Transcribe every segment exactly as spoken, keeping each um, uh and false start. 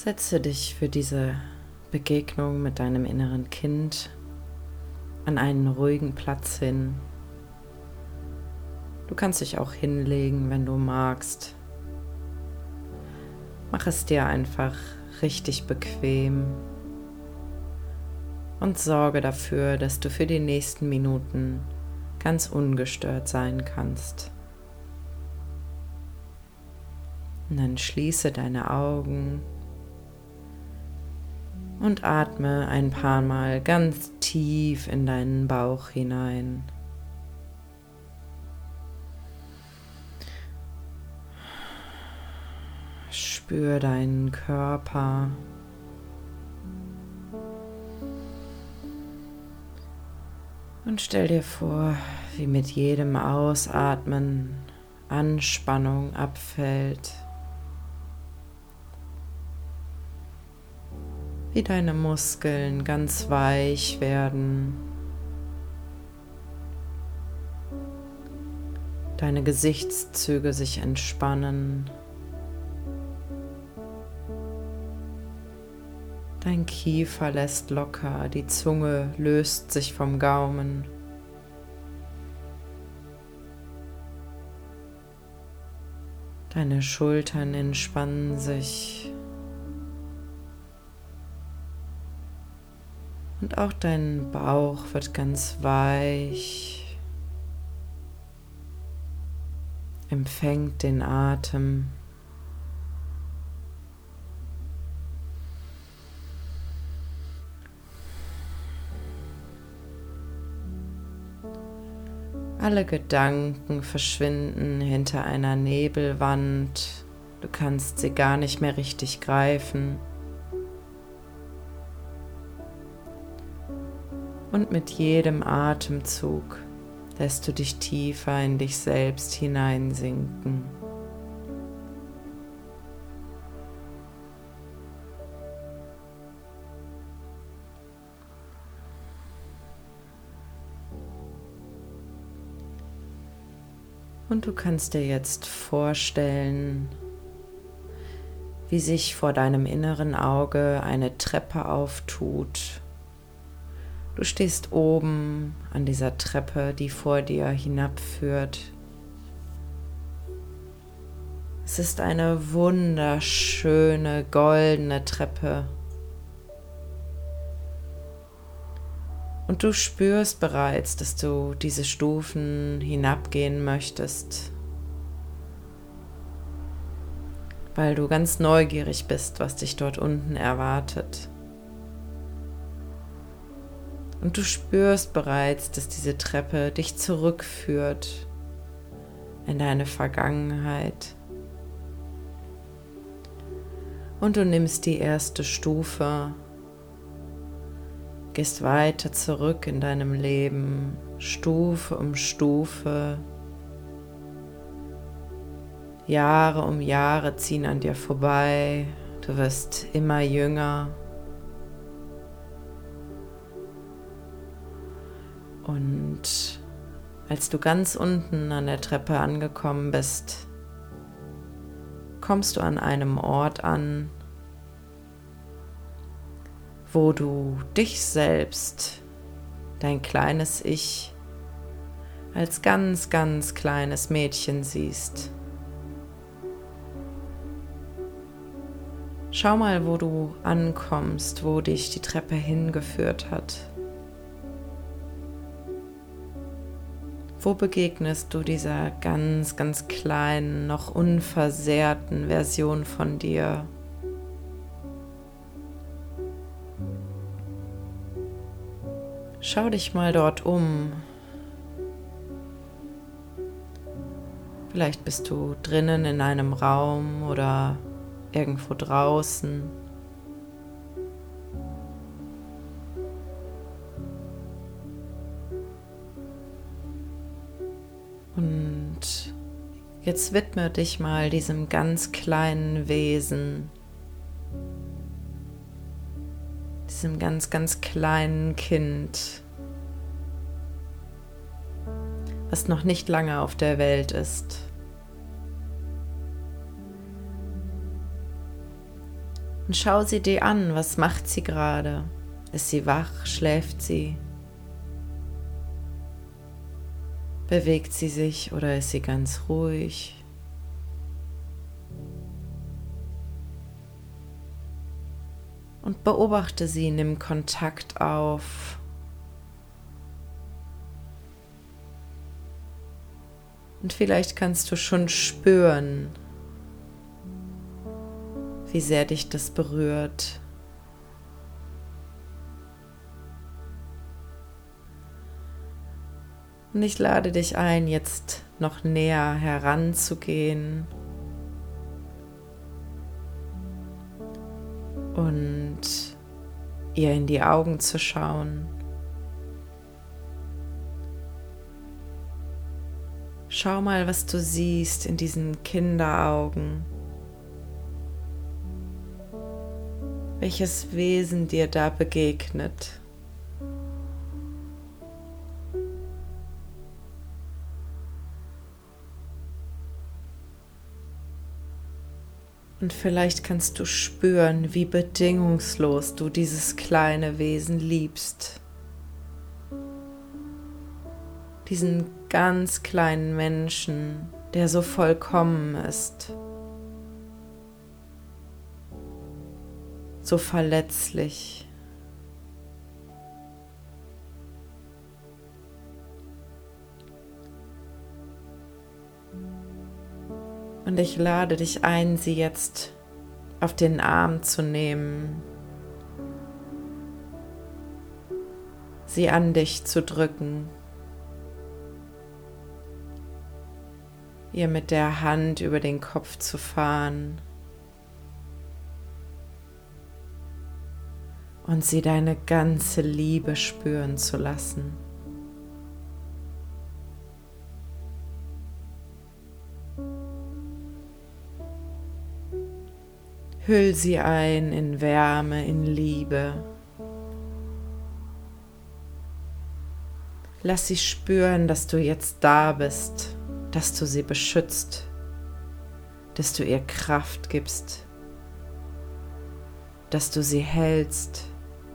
Setze dich für diese Begegnung mit deinem inneren Kind an einen ruhigen Platz hin. Du kannst dich auch hinlegen, wenn du magst. Mach es dir einfach richtig bequem und sorge dafür, dass du für die nächsten Minuten ganz ungestört sein kannst. Und dann schließe deine Augen und atme ein paar Mal ganz tief in deinen Bauch hinein. Spür deinen Körper. Und stell dir vor, wie mit jedem Ausatmen Anspannung abfällt. Wie deine Muskeln ganz weich werden. Deine Gesichtszüge sich entspannen. Dein Kiefer lässt locker, die Zunge löst sich vom Gaumen. Deine Schultern entspannen sich. Und auch dein Bauch wird ganz weich, empfängt den Atem. Alle Gedanken verschwinden hinter einer Nebelwand. Du kannst sie gar nicht mehr richtig greifen. Und mit jedem Atemzug lässt du dich tiefer in dich selbst hineinsinken. Und du kannst dir jetzt vorstellen, wie sich vor deinem inneren Auge eine Treppe auftut. Du stehst oben an dieser Treppe, die vor dir hinabführt. Es ist eine wunderschöne goldene Treppe. Und du spürst bereits, dass du diese Stufen hinabgehen möchtest, weil du ganz neugierig bist, was dich dort unten erwartet. Und du spürst bereits, dass diese Treppe dich zurückführt in deine Vergangenheit. Und du nimmst die erste Stufe, gehst weiter zurück in deinem Leben, Stufe um Stufe. Jahre um Jahre ziehen an dir vorbei, du wirst immer jünger. Und als du ganz unten an der Treppe angekommen bist, kommst du an einem Ort an, wo du dich selbst, dein kleines Ich, als ganz, ganz kleines Mädchen siehst. Schau mal, wo du ankommst, wo dich die Treppe hingeführt hat. Wo begegnest du dieser ganz, ganz kleinen, noch unversehrten Version von dir? Schau dich mal dort um. Vielleicht bist du drinnen in einem Raum oder irgendwo draußen. Und jetzt widme dich mal diesem ganz kleinen Wesen, diesem ganz, ganz kleinen Kind, was noch nicht lange auf der Welt ist. Und schau sie dir an, was macht sie gerade? Ist sie wach? Schläft sie? Bewegt sie sich oder ist sie ganz ruhig? Und beobachte sie, nimm Kontakt auf. Und vielleicht kannst du schon spüren, wie sehr dich das berührt. Und ich lade dich ein, jetzt noch näher heranzugehen und ihr in die Augen zu schauen. Schau mal, was du siehst in diesen Kinderaugen. Welches Wesen dir da begegnet. Und vielleicht kannst du spüren, wie bedingungslos du dieses kleine Wesen liebst. Diesen ganz kleinen Menschen, der so vollkommen ist, so verletzlich. Und ich lade dich ein, sie jetzt auf den Arm zu nehmen, sie an dich zu drücken, ihr mit der Hand über den Kopf zu fahren und sie deine ganze Liebe spüren zu lassen. Hüll sie ein in Wärme, in Liebe. Lass sie spüren, dass du jetzt da bist, dass du sie beschützt, dass du ihr Kraft gibst, dass du sie hältst.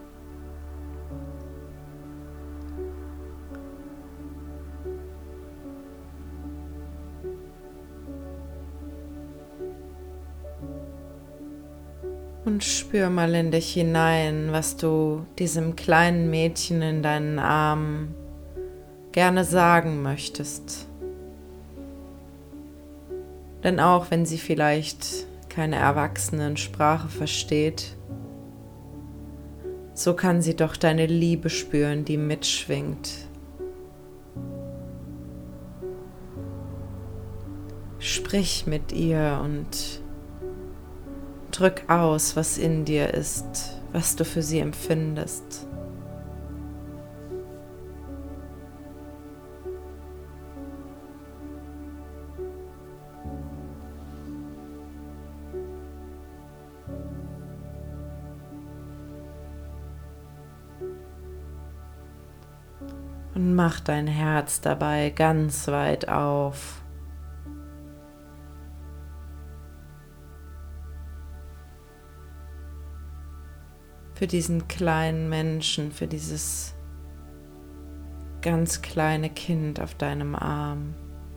Und spür mal in dich hinein, was du diesem kleinen Mädchen in deinen Armen gerne sagen möchtest. Denn auch wenn sie vielleicht keine Erwachsenensprache versteht, so kann sie doch deine Liebe spüren, die mitschwingt. Sprich mit ihr und drück aus, was in dir ist, was du für sie empfindest. Und mach dein Herz dabei ganz weit auf. Für diesen kleinen Menschen, für dieses ganz kleine Kind auf deinem Arm.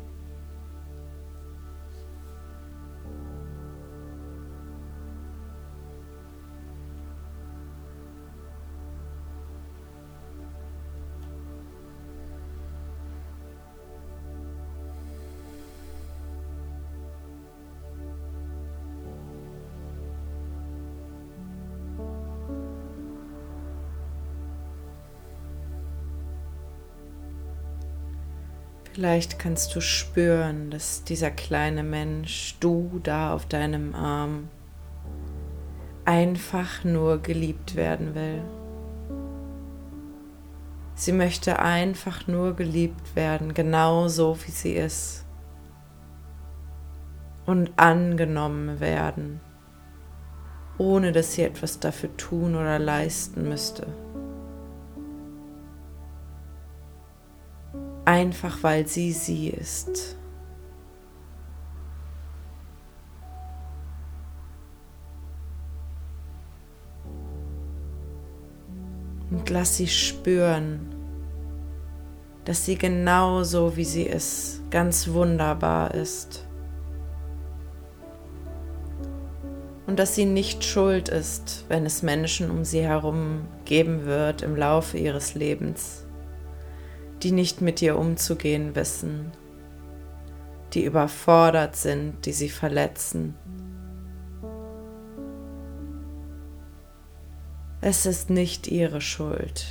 Vielleicht kannst du spüren, dass dieser kleine Mensch, du da auf deinem Arm, einfach nur geliebt werden will. Sie möchte einfach nur geliebt werden, genau so wie sie ist. Und angenommen werden, ohne dass sie etwas dafür tun oder leisten müsste. Einfach weil sie sie ist. Und lass sie spüren, dass sie genauso wie sie ist, ganz wunderbar ist. Und dass sie nicht schuld ist, wenn es Menschen um sie herum geben wird im Laufe ihres Lebens, die nicht mit ihr umzugehen wissen, die überfordert sind, die sie verletzen. Es ist nicht ihre Schuld.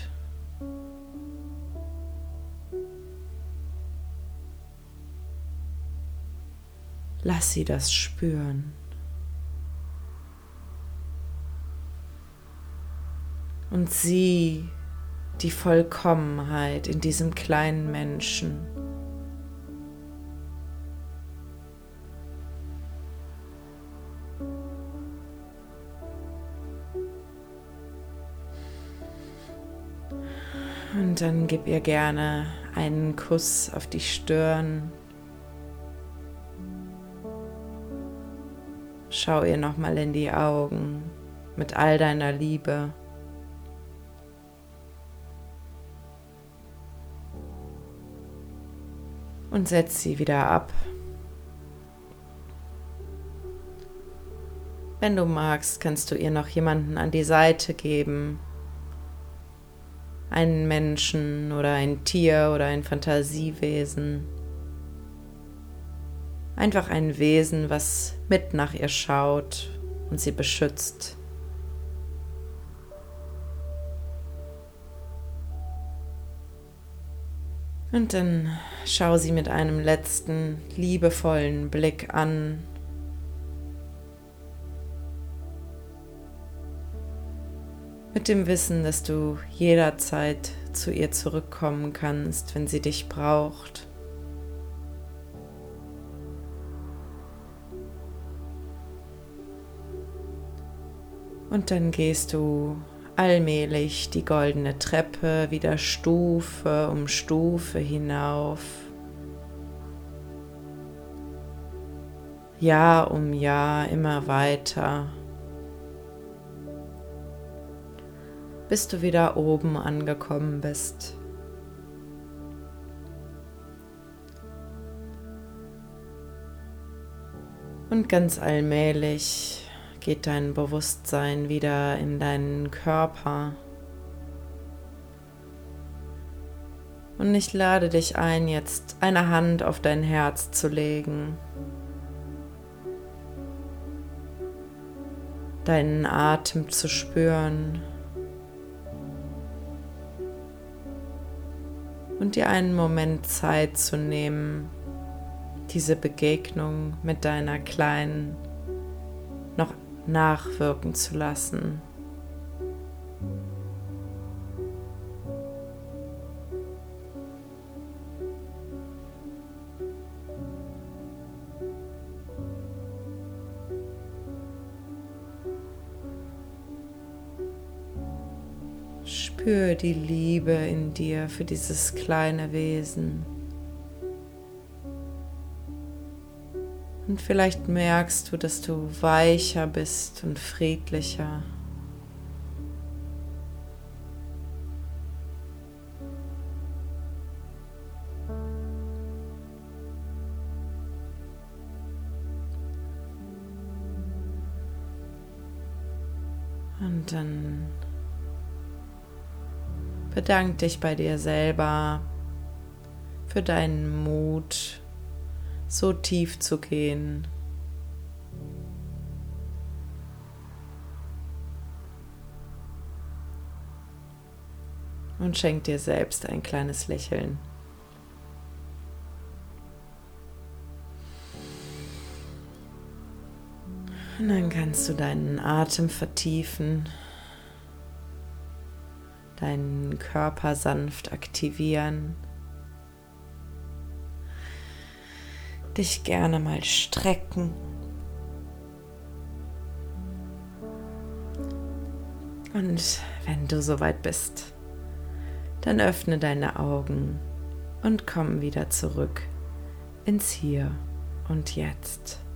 Lass sie das spüren. Und sieh die Vollkommenheit in diesem kleinen Menschen. Und dann gib ihr gerne einen Kuss auf die Stirn. Schau ihr nochmal in die Augen mit all deiner Liebe. Und setz sie wieder ab. Wenn du magst, kannst du ihr noch jemanden an die Seite geben. Einen Menschen oder ein Tier oder ein Fantasiewesen. Einfach ein Wesen, was mit nach ihr schaut und sie beschützt. Und dann schau sie mit einem letzten liebevollen Blick an. Mit dem Wissen, dass du jederzeit zu ihr zurückkommen kannst, wenn sie dich braucht. Und dann gehst du allmählich die goldene Treppe wieder Stufe um Stufe hinauf. Jahr um Jahr immer weiter, bis du wieder oben angekommen bist. Und ganz allmählich geht dein Bewusstsein wieder in deinen Körper. Und ich lade dich ein, jetzt eine Hand auf dein Herz zu legen, deinen Atem zu spüren und dir einen Moment Zeit zu nehmen, diese Begegnung mit deiner Kleinen noch nachwirken zu lassen. Spür die Liebe in dir für dieses kleine Wesen. Und vielleicht merkst du, dass du weicher bist und friedlicher. Und dann bedank dich bei dir selber für deinen Mut, so tief zu gehen. Und schenk dir selbst ein kleines Lächeln. Und dann kannst du deinen Atem vertiefen, deinen Körper sanft aktivieren, dich gerne mal strecken und wenn du soweit bist, dann öffne deine Augen und komm wieder zurück ins Hier und Jetzt.